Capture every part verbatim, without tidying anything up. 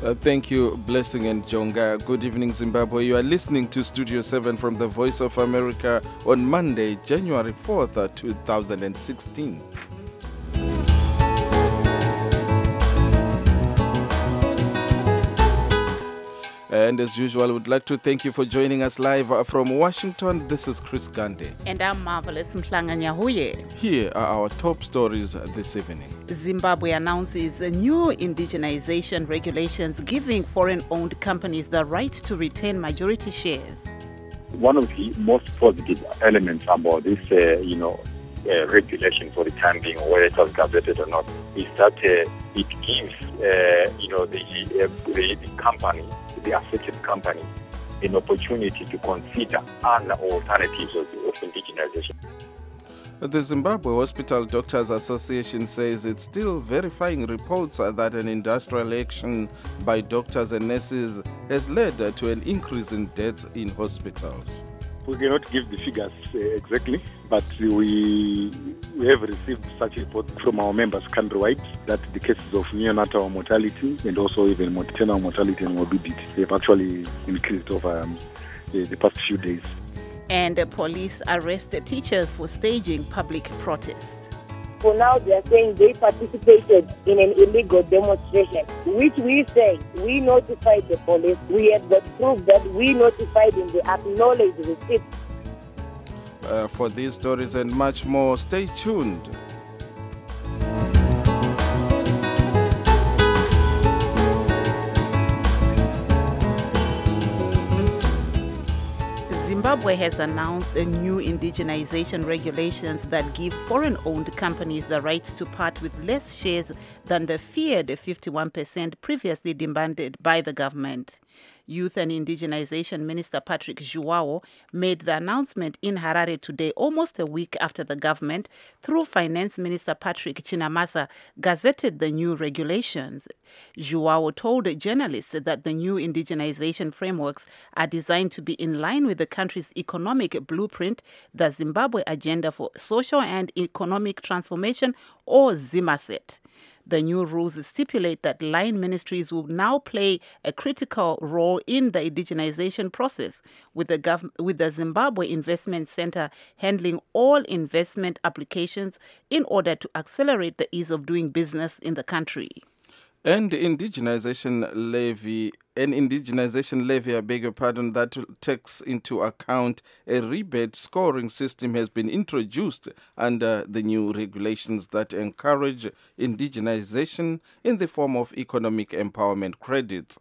Uh, thank you, Blessing and Jonga. Good evening, Zimbabwe. You are listening to Studio seven from the Voice of America on Monday, January fourth, two thousand sixteen. And as usual, I would like to thank you for joining us live from Washington. This is Chris Gande. And I'm Marvelous Mhlanganyahuye. Here are our top stories this evening. Zimbabwe announces new indigenization regulations giving foreign-owned companies the right to retain majority shares. One of the most positive elements about this, uh, you know, uh, regulation for the time being, whether it was gazetted or not, is that uh, it gives, uh, you know, the, uh, the, the company, the affected company, an opportunity to consider other alternatives of, of indigenization. The Zimbabwe Hospital Doctors Association says it's still verifying reports that an industrial action by doctors and nurses has led to an increase in deaths in hospitals. We cannot give the figures uh, exactly, but we, we have received such reports from our members countrywide that the cases of neonatal mortality and also even maternal mortality and morbidity have actually increased over um, the, the past few days. And the police arrested teachers for staging public protests. For now, they are saying they participated in an illegal demonstration, which we say we notified the police. We have got proof that we notified them. They acknowledged the receipt. Uh, for these stories and much more, stay tuned. Zimbabwe has announced a new indigenization regulations that give foreign-owned companies the right to part with less shares than the feared fifty-one percent previously demanded by the government. Youth and Indigenization Minister Patrick Zhuwao made the announcement in Harare today, almost a week after the government, through Finance Minister Patrick Chinamasa, gazetted the new regulations. Zhuwao told journalists that the new indigenization frameworks are designed to be in line with the country's economic blueprint, the Zimbabwe Agenda for Social and Economic Transformation, or ZIMASET. The new rules stipulate that line ministries will now play a critical role in the indigenization process, with the, gov- with the Zimbabwe Investment Center handling all investment applications in order to accelerate the ease of doing business in the country. And indigenization levy, an indigenization levy, I beg your pardon, that takes into account a rebate scoring system has been introduced under the new regulations that encourage indigenization in the form of economic empowerment credits.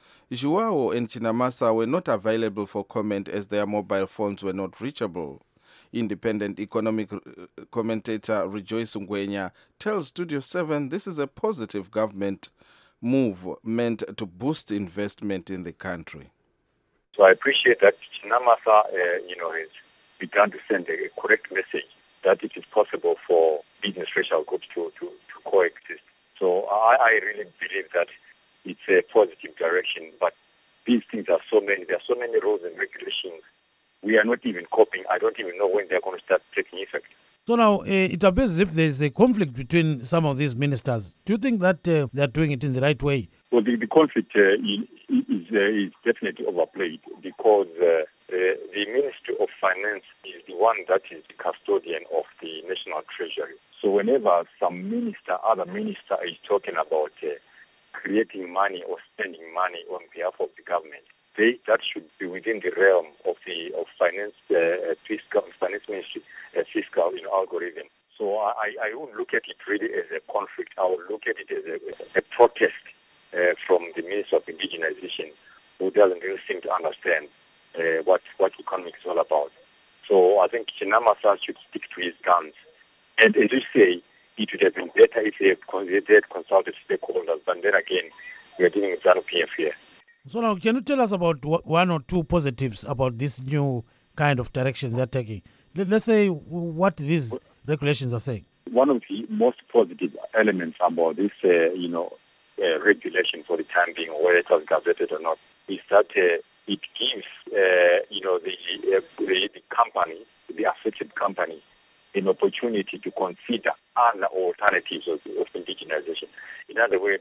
Zhuwao and Chinamasa were not available for comment as their mobile phones were not reachable. Independent economic commentator Rejoice Ngwenya tells Studio seven this is a positive government move meant to boost investment in the country. So I appreciate that Chinamasa, uh, you know, has begun to send a correct message that it is possible for business racial groups to, to, to coexist. So I, I really believe that it's a positive direction, but these things are so many, there are so many rules and regulations. We are not even coping. I don't even know when they're going to start taking effect. So now, uh, it appears as if there's a conflict between some of these ministers. Do you think that uh, they're doing it in the right way? Well, the, the conflict uh, is, uh, is definitely overplayed because uh, uh, the Ministry of Finance is the one that is the custodian of the National Treasury. So whenever some minister, other minister is talking about uh, creating money or spending money on behalf of the government, They, that should be within the realm of the of finance, uh, fiscal, finance ministry, uh, fiscal you know, algorithm. So I, I wouldn't look at it really as a conflict. I would look at it as a, a protest uh, from the Minister of Indigenization, who doesn't really seem to understand uh, what what economics is all about. So I think Chinamasa should stick to his guns. And as you say, it would have been better if they had, they had consulted stakeholders. But then again, we are dealing with ZANU-P F here. So now, can you tell us about one or two positives about this new kind of direction they're taking? Let's say what these regulations are saying. One of the most positive elements about this, uh, you know, uh, regulation for the time being, whether it was gazetted or not, is that uh, it gives, uh, you know, the, uh, the the company, the affected company, an opportunity to consider other alternatives of, of indigenization. In other words,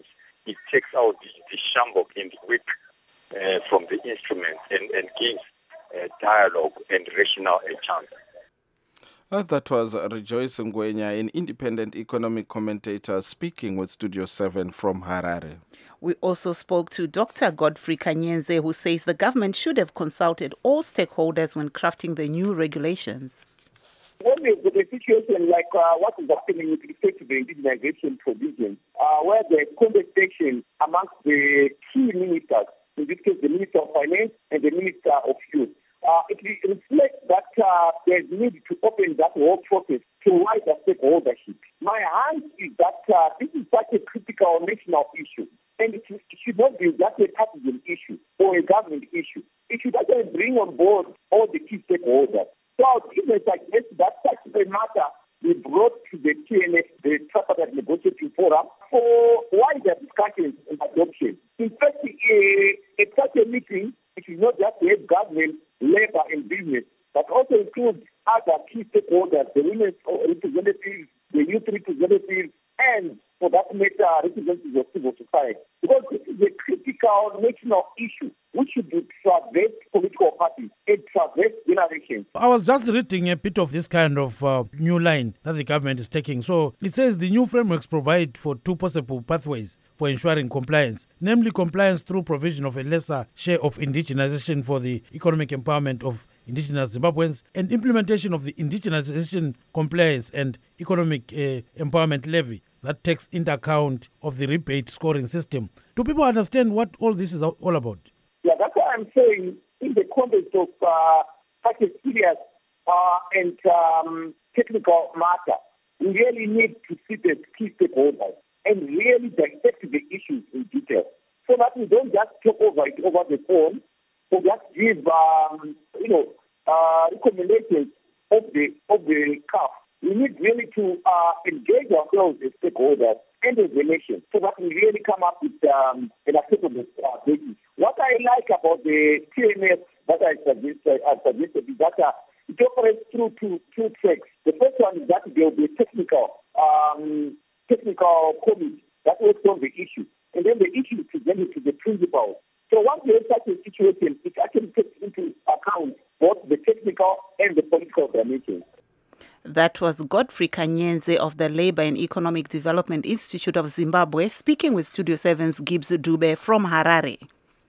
it takes out the, the shambok and the whip uh, from the instrument and, and gives uh, dialogue and rationale a chance. Uh, that was Rejoice Ngwenya, an independent economic commentator, speaking with Studio seven from Harare. We also spoke to Doctor Godfrey Kanyenze, who says the government should have consulted all stakeholders when crafting the new regulations. When there's a situation like uh, what is happening with respect to the indigenization provision, uh, where there's conversation amongst the key ministers, in this case the Minister of Finance and the Minister of Youth, uh, it reflects that uh, there's need to open that whole process to wider stakeholdership. My hunch is that uh, this is such a critical national issue, and it should not be just a partisan issue or a government issue. It should actually bring on board all the key stakeholders. So I would even suggest that such a matter be brought to the T N S, the Tripartite Negotiating Forum, for wider discussions and adoption. In fact, a, a such a meeting, it is not just the government, labor and business, but also includes other key stakeholders, the women's representatives, the youth representatives, and for that matter, representatives of civil society. Because this is a critical national issue which should be traversed political parties and traverse generations. I was just reading a bit of this kind of uh, new line that the government is taking. So it says the new frameworks provide for two possible pathways for ensuring compliance, namely compliance through provision of a lesser share of indigenization for the economic empowerment of indigenous Zimbabweans and implementation of the indigenization compliance and economic uh, empowerment levy that takes into account of the rebate scoring system. Do people understand what all this is all about? Yeah, that's what I'm saying. In the context of uh, such a serious uh, and um, technical matter, we really need to sit as key stakeholders and really dissect the issues in detail, so that we don't just talk over it over the phone or just give, um, you know, uh, recommendations of the of the C A F. We need really to uh, engage ourselves as stakeholders and as a nation, so that we really come up with um, an acceptable uh, basis. What I like about the T N S that I suggested, I suggested is that uh, it operates through two, two tracks. The first one is that there will be a technical, um, technical committee that works on the issue, and then the issue is presented to the principals. So once we have such a situation, it actually takes into account both the technical and the political dimensions. That was Godfrey Kanyenze of the Labour and Economic Development Institute of Zimbabwe, speaking with Studio seven's Gibbs Dube from Harare.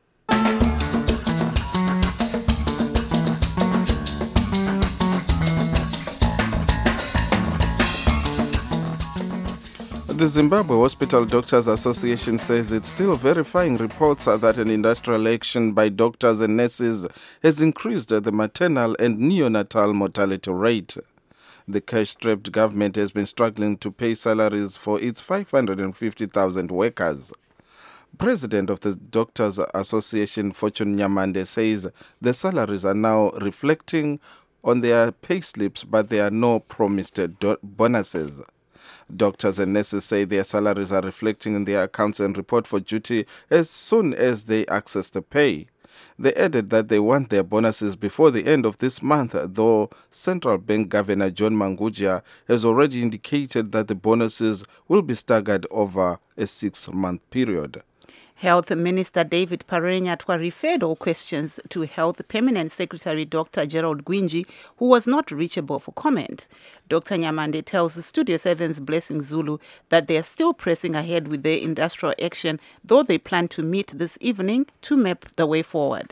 The Zimbabwe Hospital Doctors Association says it's still verifying reports that an industrial action by doctors and nurses has increased the maternal and neonatal mortality rate. The cash-strapped government has been struggling to pay salaries for its five hundred fifty thousand workers. President of the Doctors Association, Fortune Nyamande, says the salaries are now reflecting on their pay slips, but there are no promised do- bonuses. Doctors and nurses say their salaries are reflecting in their accounts and report for duty as soon as they access the pay. They added that they want their bonuses before the end of this month, though Central Bank Governor John Mangudya has already indicated that the bonuses will be staggered over a six-month period. Health Minister David Parenyatwa referred all questions to Health Permanent Secretary Doctor Gerald Gwinji, who was not reachable for comment. Doctor Nyamande tells Studio seven's Blessing Zulu that they are still pressing ahead with their industrial action, though they plan to meet this evening to map the way forward.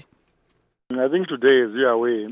I think today, as you are aware,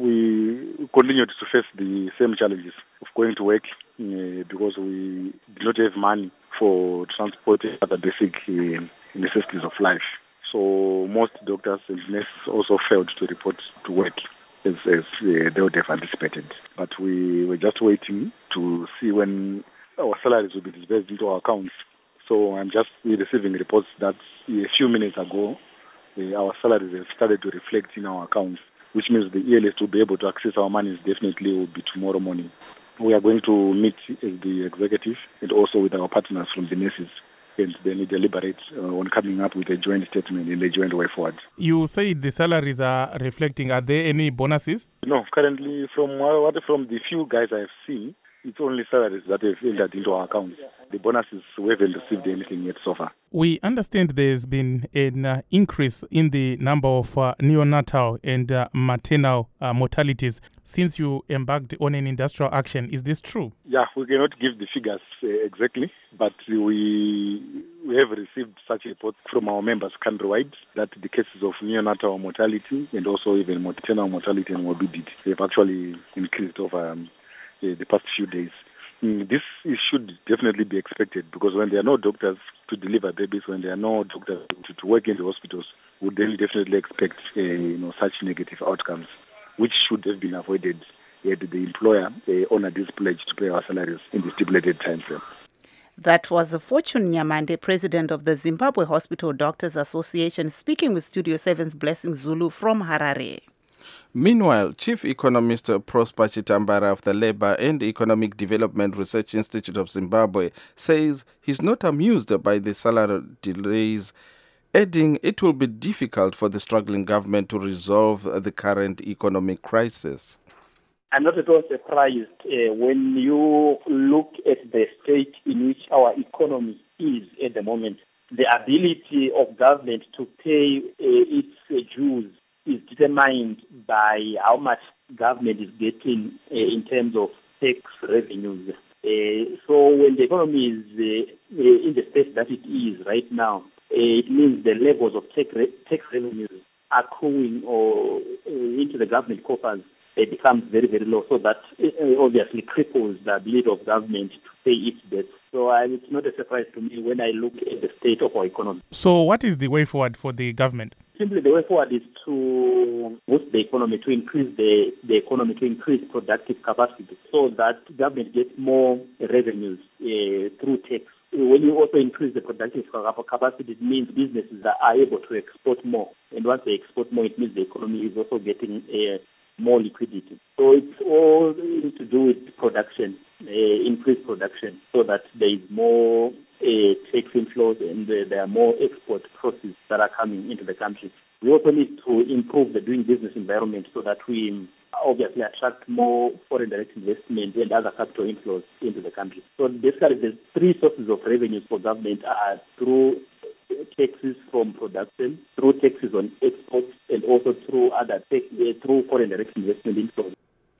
we continue to face the same challenges of going to work uh, because we do not have money for transporting other basic uh, necessities of life. So most doctors and nurses also failed to report to work as, as uh, they would have anticipated. But we were just waiting to see when our salaries will be disbursed into our accounts. So I'm just receiving reports that a few minutes ago, uh, our salaries have started to reflect in our accounts, which means the earliest to be able to access our monies definitely will be tomorrow morning. We are going to meet as the executive and also with our partners from the nurses, and then deliberate uh, on coming up with a joint statement in a joint way forward. You say the salaries are reflecting. Are there any bonuses? No, currently from what from the few guys I have seen, It's only salaries that have entered into our accounts. The bonuses, we haven't received anything yet so far. We understand there's been an uh, increase in the number of uh, neonatal and uh, maternal uh, mortalities since you embarked on an industrial action. Is this true? Yeah, we cannot give the figures uh, exactly, but we we have received such a report from our members countrywide that the cases of neonatal mortality and also even maternal mortality and morbidity have actually increased over um, the, the past few days. Mm, this is, should definitely be expected because when there are no doctors to deliver babies, when there are no doctors to, to work in the hospitals, we would then definitely expect uh, you know, such negative outcomes, which should have been avoided had the employer uh, honored this pledge to pay our salaries in the stipulated time frame. That was Fortune Nyamande, president of the Zimbabwe Hospital Doctors Association, speaking with Studio seven's Blessing Zulu from Harare. Meanwhile, Chief Economist Prosper Chitambara of the Labour and Economic Development Research Institute of Zimbabwe says he's not amused by the salary delays, adding it will be difficult for the struggling government to resolve the current economic crisis. I'm not at all surprised uh, when you look at the state in which our economy is at the moment. The ability of government to pay uh, its uh, dues is determined by how much government is getting uh, in terms of tax revenues. Uh, so when the economy is uh, uh, in the state that it is right now, uh, it means the levels of tax, re- tax revenues accruing or uh, into the government coffers uh, becomes very, very low. So that uh, obviously cripples the ability of government to pay its debts. So uh, it's not a surprise to me when I look at the state of our economy. So what is the way forward for the government? Simply the way forward is to boost the economy, to increase the, the economy, to increase productive capacity so that government gets more revenues uh, through tax. When you also increase the productive capacity, it means businesses are able to export more. And once they export more, it means the economy is also getting uh, more liquidity. So it's all to do with production, uh, increased production, so that there is more uh, tax inflows and uh, there are more export proceeds that are coming into the country. We also need to improve the doing business environment so that we obviously attract more foreign direct investment and other capital inflows into the country. So basically the three sources of revenues for government are through taxes from production, through taxes on exports, and also through other tax, uh, through foreign direct investment inflows.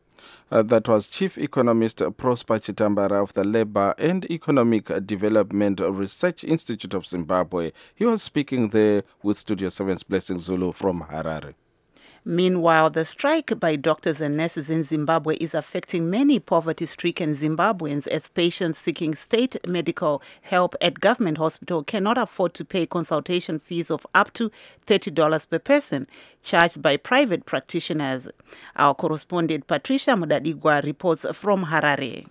Uh, that was Chief Economist Prosper Chitambara of the Labour and Economic Development Research Institute of Zimbabwe. He was speaking there with Studio seven's Blessing Zulu from Harare. Meanwhile, the strike by doctors and nurses in Zimbabwe is affecting many poverty-stricken Zimbabweans as patients seeking state medical help at government hospital cannot afford to pay consultation fees of up to thirty dollars per person charged by private practitioners. Our correspondent Patricia Mudadigwa reports from Harare.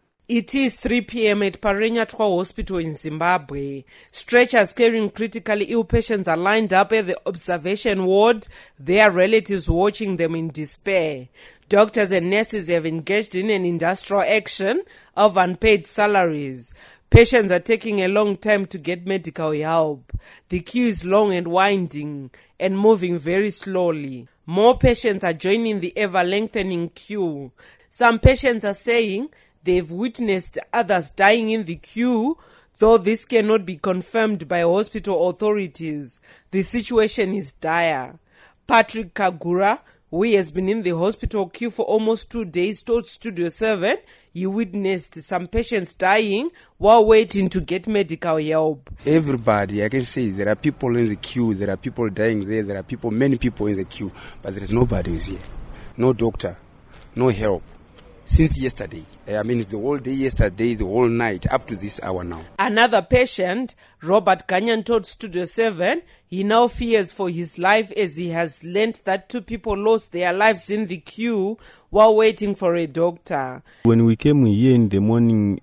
It is three p.m. at Parenyatwa Hospital in Zimbabwe. Stretchers carrying critically ill patients are lined up at the observation ward, their relatives watching them in despair. Doctors and nurses have engaged in an industrial action of unpaid salaries. Patients are taking a long time to get medical help. The queue is long and winding and moving very slowly. More patients are joining the ever-lengthening queue. Some patients are saying they've witnessed others dying in the queue, though this cannot be confirmed by hospital authorities. The situation is dire. Patrick Kagura, who has been in the hospital queue for almost two days, told Studio seven he witnessed some patients dying while waiting to get medical help. Everybody, I can say, there are people in the queue, there are people dying there, there are people, many people in the queue, but there is nobody who's here. No doctor, no help. Since yesterday, I mean the whole day yesterday, the whole night, up to this hour now. Another patient, Robert Ganyan, told Studio seven he now fears for his life as he has learnt that two people lost their lives in the queue while waiting for a doctor. When we came here in the morning,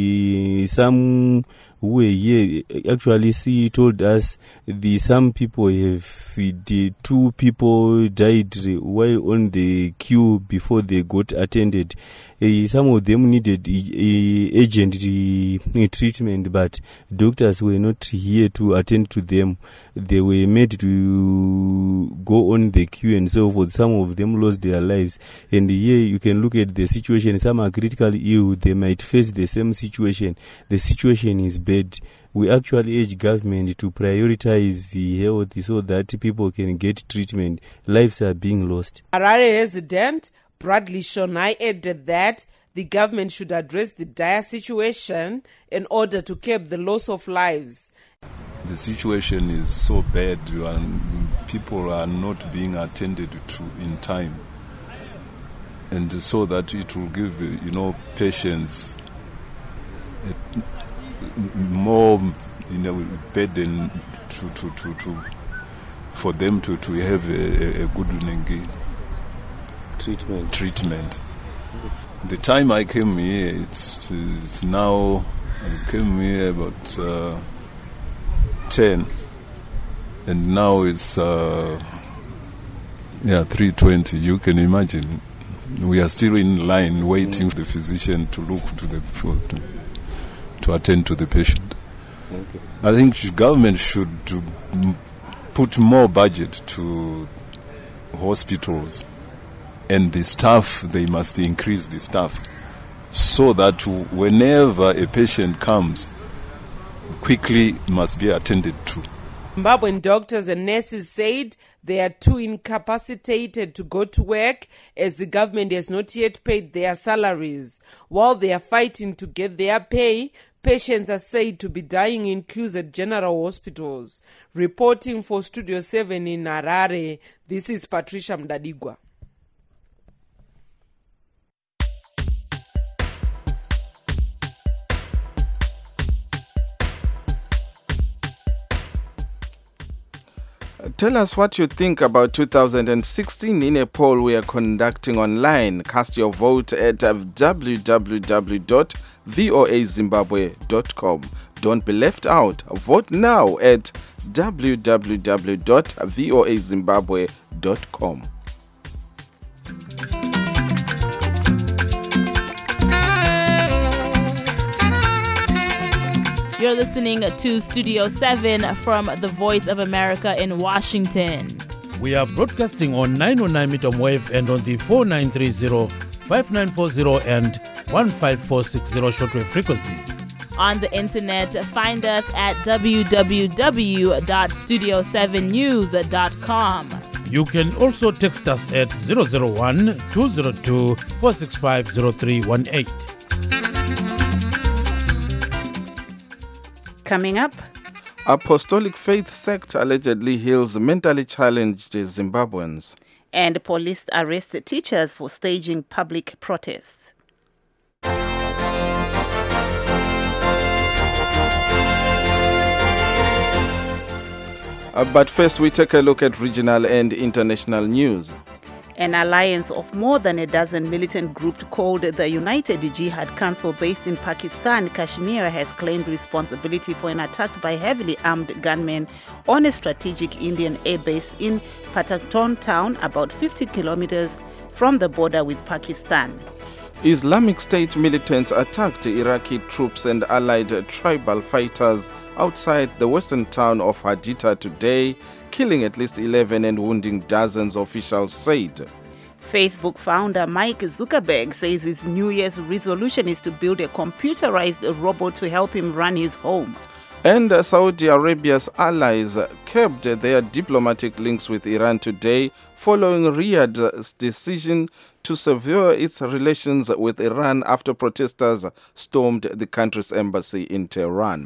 uh, some who were here actually see told us the some people have the two people died while on the queue before they got attended. Uh, some of them them needed uh, urgent uh, treatment, but doctors were not here to attend to them. They were made to go on the queue and so forth. Some of them lost their lives. And here you can look at the situation. Some are critically ill. They might face the same situation. The situation is bad. We actually urge government to prioritize the health so that people can get treatment. Lives are being lost. Harare resident Bradley Shonai added that the government should address the dire situation in order to curb the loss of lives. The situation is so bad and people are not being attended to in time. And so that it will give, you know, patients more, you know, burden to, to, to, to for them to, to have a, a good treatment. treatment. The time I came here, it's, it's now, I came here about uh, ten, and now it's uh, yeah three twenty. You can imagine, we are still in line waiting for the physician to look to the to, to attend to the patient. Okay. I think the government should put more budget to hospitals. And the staff, they must increase the staff so that whenever a patient comes, quickly must be attended to. Zimbabwean doctors and nurses said they are too incapacitated to go to work as the government has not yet paid their salaries. While they are fighting to get their pay, patients are said to be dying in queues at general hospitals. Reporting for Studio seven in Harare, this is Patricia Mdadigwa. Tell us what you think about two thousand sixteen in a poll we are conducting online. Cast your vote at w w w dot voa zimbabwe dot com. Don't be left out. Vote now at w w w dot voa zimbabwe dot com. You're listening to Studio seven from the Voice of America in Washington. We are broadcasting on nine oh nine meter wave and on the four nine three zero, five nine four zero and one five four six zero shortwave frequencies. On the internet, find us at w w w dot studio seven news dot com. You can also text us at zero zero one, two zero two, four six five, zero three one eight. Coming up, Apostolic Faith sect allegedly heals mentally challenged Zimbabweans. And police arrest teachers for staging public protests. Uh, but first, we take a look at regional and international news. An alliance of more than a dozen militant groups called the United Jihad Council based in Pakistan, Kashmir, has claimed responsibility for an attack by heavily armed gunmen on a strategic Indian airbase in Patton town, about fifty kilometers from the border with Pakistan. Islamic State militants attacked Iraqi troops and allied tribal fighters outside the western town of Haditha today, killing at least eleven and wounding dozens, officials said. Facebook founder Mike Zuckerberg says his New Year's resolution is to build a computerized robot to help him run his home. And Saudi Arabia's allies curbed their diplomatic links with Iran today following Riyadh's decision to sever its relations with Iran after protesters stormed the country's embassy in Tehran.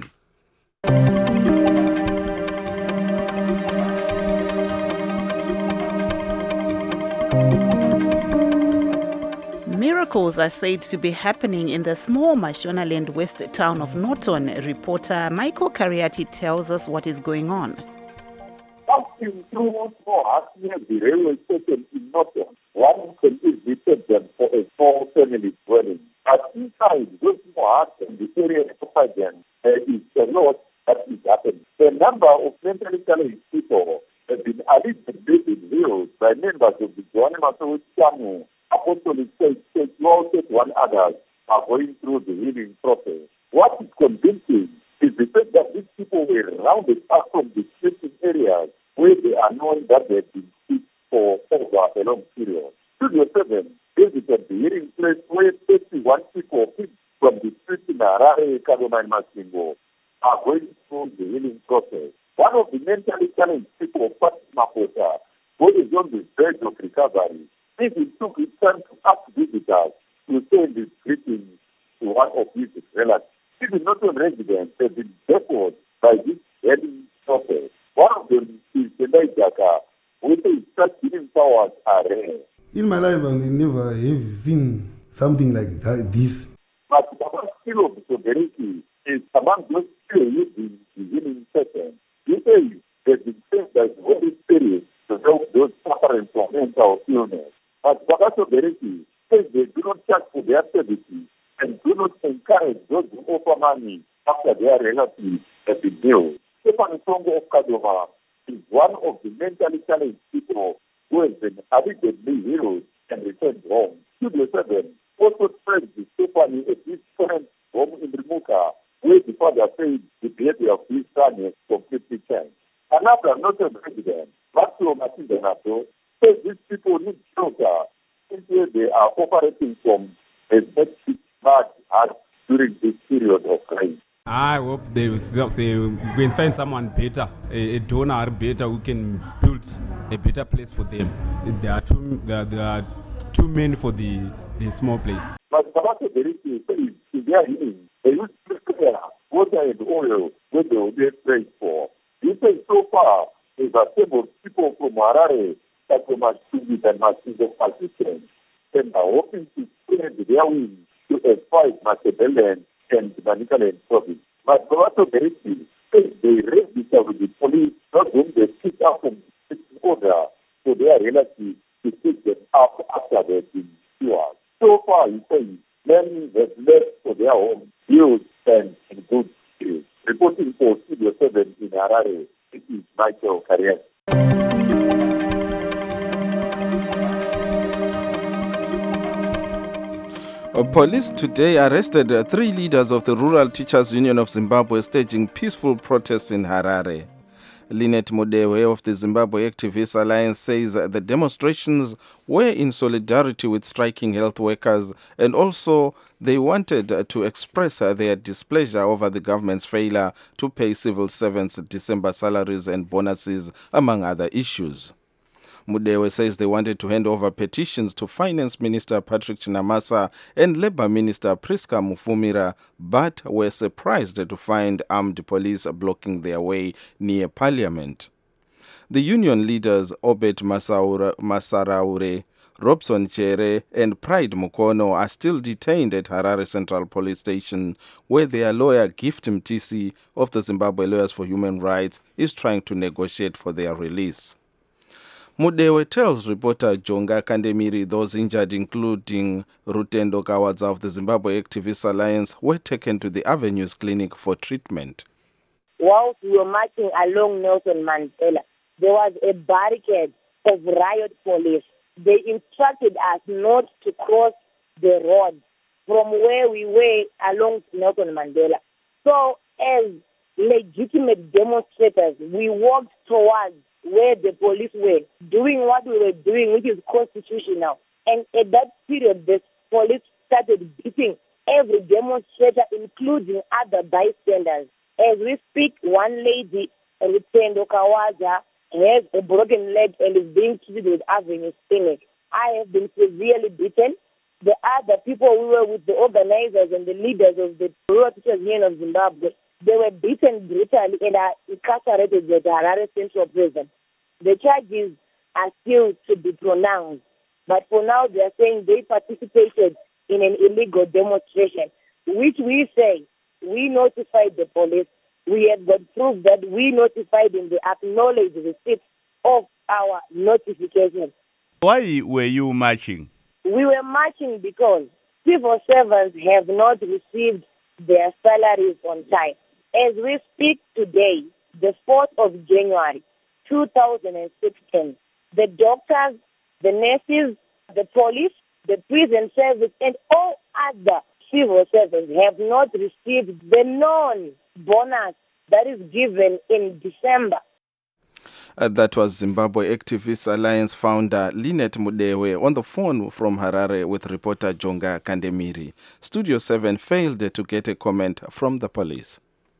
Miracles are said to be happening in the small Mashonaland West town of Norton. Reporter Michael Cariati tells us what is going on. Passing through Mohat near the railway station in Norton, one can visit them for a small family dwelling. But inside those Mohat and the area outside them, there is a lot that is happening. The number of mentally challenged people have been allegedly revealed by members of the Johannesburg Chamu Apostolic Faith Church, well, one others, are going through the healing process. What is convincing is the fact that these people were rounded up from the sleeping areas where they are knowing that they have been sick for over a long period. Studio seven visited the hearing place where thirty-one people from the streets in Harare, Kaduna, and Masvingo are going through the healing process. One of the mentally challenged people, Fatima Pota, who is on the verge of recovery, even took his time to ask visitors to send his greetings to one of his relatives. Even not-on residents have been baffled by this healing process. One of them is Tendai Jaka, who says such healing powers are rare. In my life, I never have seen something like that, this. But Baba Kilo Soberiki is among those still using the healing session. He says they've been sent by the Holy Spirit to help those suffering from mental illness. But Baba Soberiki says they do not charge for their services and do not encourage those who offer money after their relatives have been healed. Stefan Songo of Kadoma is one of the mentally challenged people who has been addictedly healed and returned home. Studio seven also spread the Stephanie at his parents' home in Rimuka, where the father said the behavior of his son has completely changed. Another noted resident, Maximo Matindenato, says these people need shelter since they are operating from a makeshift mud hut during this period of rain. I hope they will, they will go and find someone better, a, a donor better who can build a better place for them. There are too, there, there are too many for the, the small place. But Sabato Beriti says in their healing, they use clear water and oil where they will be prayed for. He says so far, they've assembled people from Harare, Takoma, Tugi, and Masvingo participants, and are hoping to spread their wings to a fight Machiavellian and Manicaland province. But Sabato Beriti says they register with the police, not whom they pick up from the order for their relatives to pick them up after they've been cured. So far, he says, many have left for their home, healed and in good spirit. Reporting for Studio seven in Harare, it is Michael Carrier. Police today arrested uh, three leaders of the Rural Teachers Union of Zimbabwe staging peaceful protests in Harare. Lynette Mudewe of the Zimbabwe Activists Alliance says the demonstrations were in solidarity with striking health workers, and also they wanted to express their displeasure over the government's failure to pay civil servants December salaries and bonuses, among other issues. Mudewe says they wanted to hand over petitions to Finance Minister Patrick Chinamasa and Labour Minister Priska Mufumira, but were surprised to find armed police blocking their way near Parliament. The union leaders Obet Masaraure, Robson Chere and Pride Mukono are still detained at Harare Central Police Station, where their lawyer Gift Mtisi of the Zimbabwe Lawyers for Human Rights is trying to negotiate for their release. Mudewe tells reporter Jonga Kandemiri those injured, including Rutendo Kawadza of the Zimbabwe Activists Alliance, were taken to the Avenues Clinic for treatment. Whilst we were marching along Nelson Mandela, there was a barricade of riot police. They instructed us not to cross the road from where we were along Nelson Mandela. So as legitimate demonstrators, we walked towards where the police were doing what we were doing, which is constitutional. And at that period, the police started beating every demonstrator, including other bystanders. As we speak, one lady, Rutendo Kawaja, has a broken leg and is being treated with Avenues Clinic. I have been severely beaten. The other people who were with the organizers and the leaders of the Rural Teachers Union of Zimbabwe, they were beaten brutally and are incarcerated at the Harare Central Prison. The charges are still to be pronounced, but for now they are saying they participated in an illegal demonstration, which we say we notified the police. We have got proof that we notified them. They acknowledge the receipt of our notification. Why were you marching? We were marching because civil servants have not received their salaries on time. As we speak today, the fourth of January, two thousand sixteen, the doctors, the nurses, the police, the prison service, and all other civil servants have not received the non-bonus that is given in December. Uh, that was Zimbabwe Activist Alliance founder Lynette Mudewe on the phone from Harare with reporter Jonga Kandemiri. Studio seven failed to get a comment from the police.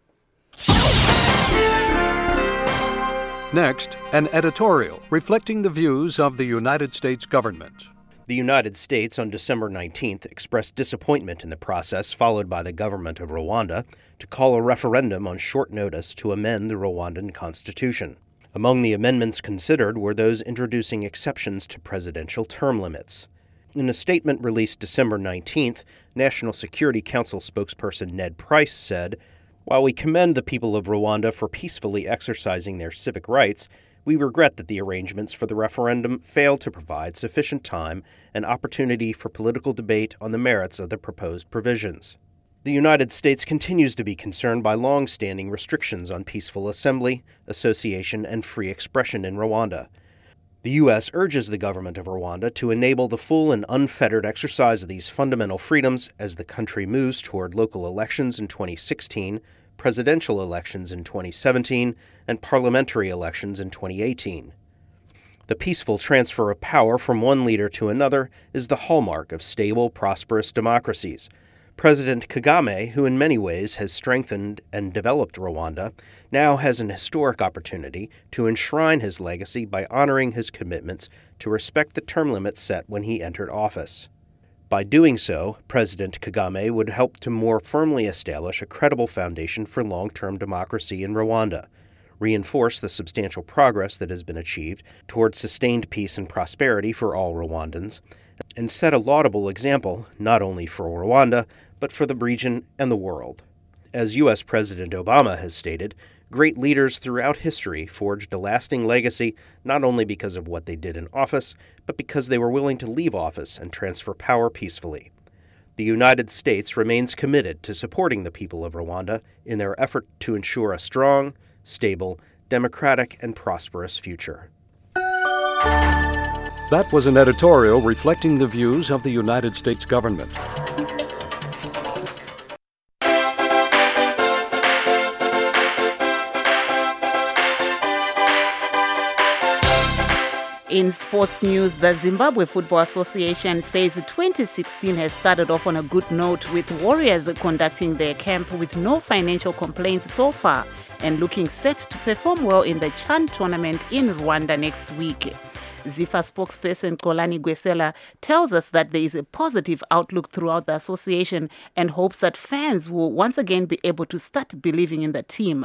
Next, an editorial reflecting the views of the United States government. The United States on December nineteenth expressed disappointment in the process followed by the government of Rwanda to call a referendum on short notice to amend the Rwandan constitution. Among the amendments considered were those introducing exceptions to presidential term limits. In a statement released December nineteenth, National Security Council spokesperson Ned Price said, "While we commend the people of Rwanda for peacefully exercising their civic rights, we regret that the arrangements for the referendum failed to provide sufficient time and opportunity for political debate on the merits of the proposed provisions." The United States continues to be concerned by long-standing restrictions on peaceful assembly, association, and free expression in Rwanda. The U S urges the government of Rwanda to enable the full and unfettered exercise of these fundamental freedoms as the country moves toward local elections in twenty sixteen, presidential elections in twenty seventeen, and parliamentary elections in twenty eighteen. The peaceful transfer of power from one leader to another is the hallmark of stable, prosperous democracies. President Kagame, who in many ways has strengthened and developed Rwanda, now has an historic opportunity to enshrine his legacy by honoring his commitments to respect the term limits set when he entered office. By doing so, President Kagame would help to more firmly establish a credible foundation for long-term democracy in Rwanda, reinforce the substantial progress that has been achieved towards sustained peace and prosperity for all Rwandans, and set a laudable example not only for Rwanda, but for the region and the world. As U S President Obama has stated, great leaders throughout history forged a lasting legacy not only because of what they did in office, but because they were willing to leave office and transfer power peacefully. The United States remains committed to supporting the people of Rwanda in their effort to ensure a strong, stable, democratic, and prosperous future. That was an editorial reflecting the views of the United States government. In sports news, the Zimbabwe Football Association says twenty sixteen has started off on a good note, with Warriors conducting their camp with no financial complaints so far and looking set to perform well in the Chan tournament in Rwanda next week. ZIFA spokesperson Xolani Gwesela tells us that there is a positive outlook throughout the association and hopes that fans will once again be able to start believing in the team.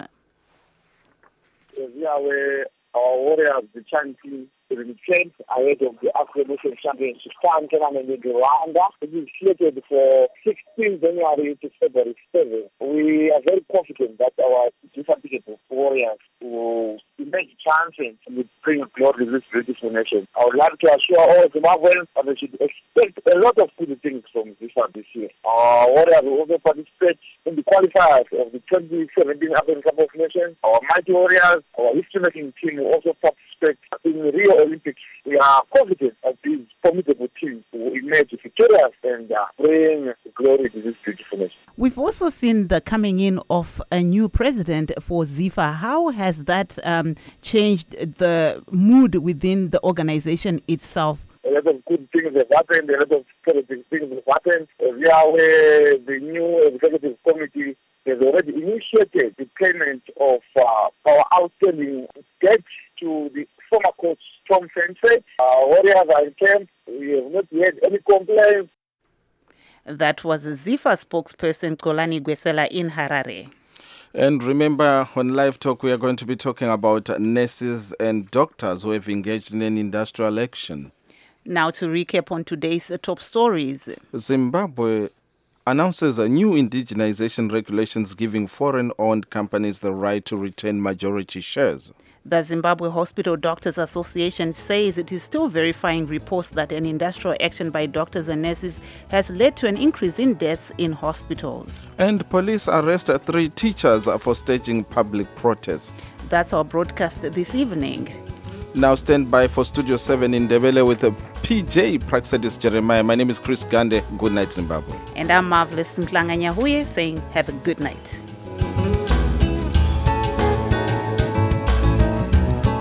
We are our Warriors, the Chan team, will be trained ahead of the African Nations Championship Chan tournament in Rwanda. It is slated for sixteenth January to February seventh. We are very confident that our different Warriors will make chances and bring glory to this beautiful nation. I would like to assure all Zimbabweans that they should expect a lot of good things from this one this year. Our Warriors will also participate in the qualifiers of the twenty seventeen African Cup of Nations. Our mighty Warriors, our history-making team will also participate in the Rio Olympics. We are confident that these formidable teams will emerge victorious and uh, bring glory to this beautiful nation. We've also seen the coming in of a new president for ZIFA. How has that um, changed the mood within the organization itself? A lot of good things have happened, a lot of positive things have happened. We are aware the new executive committee has already initiated the payment of uh, our outstanding debt to the former coach Tom Fenfred. Our Warriors are in camp. We have not had any complaints. That was ZIFA spokesperson Xolani Gwesela in Harare. And remember, on Live Talk, we are going to be talking about nurses and doctors who have engaged in an industrial action. Now to recap on today's top stories. Zimbabwe announces a new indigenization regulations giving foreign-owned companies the right to retain majority shares. The Zimbabwe Hospital Doctors Association says it is still verifying reports that an industrial action by doctors and nurses has led to an increase in deaths in hospitals. And police arrest three teachers for staging public protests. That's our broadcast this evening. Now stand by for Studio seven in Ndebele with a P J Praxedis Jeremiah. My name is Chris Gande. Good night, Zimbabwe. And I'm Marvelous Mhlanga Nyahuye saying have a good night.